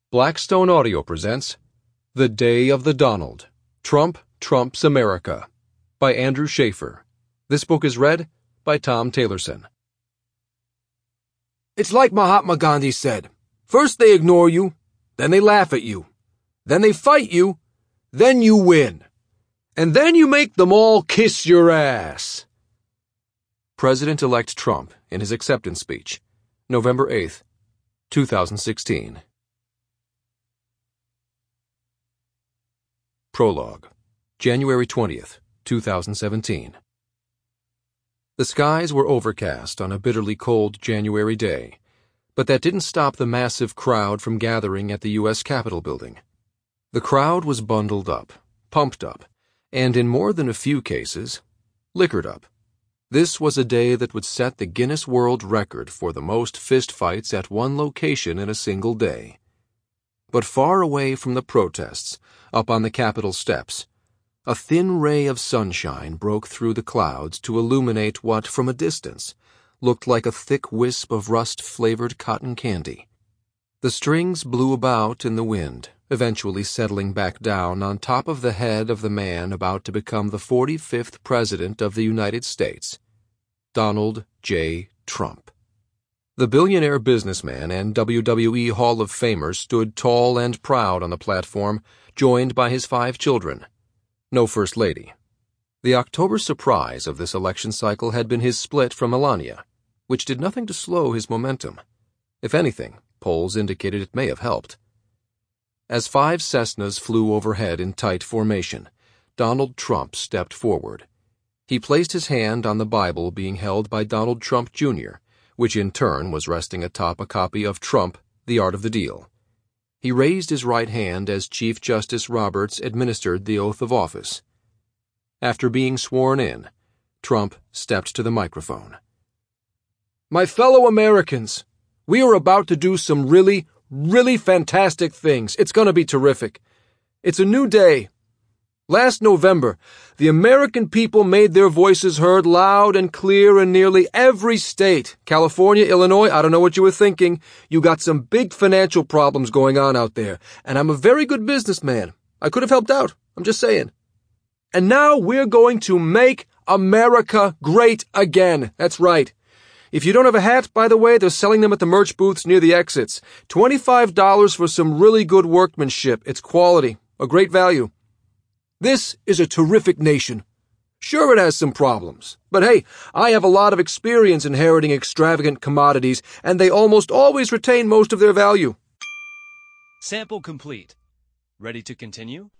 Blackstone Audio presents The Day of the Donald, Trump Trumps America by Andrew Schaefer. This book is read by Tom Taylorson. It's like Mahatma Gandhi said. First they ignore you, then they laugh at you, then they fight you, then you win. And then you make them all kiss your ass. President-elect Trump in his acceptance speech, November 8th, 2016. Prologue, January 20th, 2017. The skies were overcast on a bitterly cold January day, but that didn't stop the massive crowd from gathering at the U.S. Capitol building. The crowd was bundled up, pumped up, and in more than a few cases, liquored up. This was a day that would set the Guinness World Record for the most fistfights at one location in a single day. But far away from the protests, up on the Capitol steps, a thin ray of sunshine broke through the clouds to illuminate what, from a distance, looked like a thick wisp of rust-flavored cotton candy. The strings blew about in the wind, eventually settling back down on top of the head of the man about to become the 45th President of the United States, Donald J. Trump. The billionaire businessman and WWE Hall of Famer stood tall and proud on the platform, joined by his 5 children. No First Lady. The October surprise of this election cycle had been his split from Melania, which did nothing to slow his momentum. If anything, polls indicated it may have helped. As 5 Cessnas flew overhead in tight formation, Donald Trump stepped forward. He placed his hand on the Bible being held by Donald Trump Jr., which in turn was resting atop a copy of Trump, The Art of the Deal. He raised his right hand as Chief Justice Roberts administered the oath of office. After being sworn in, Trump stepped to the microphone. My fellow Americans, we are about to do some really fantastic things. It's going to be terrific. It's a new day. Last November, the American people made their voices heard loud and clear in nearly every state. California, Illinois, I don't know what you were thinking. You got some big financial problems going on out there, and I'm a very good businessman. I could have helped out. I'm just saying. And now we're going to make America great again. That's right. If you don't have a hat, by the way, they're selling them at the merch booths near the exits. $25 for some really good workmanship. It's quality, a great value. This is a terrific nation. Sure, it has some problems, but hey, I have a lot of experience inheriting extravagant commodities, and they almost always retain most of their value. Sample complete. Ready to continue?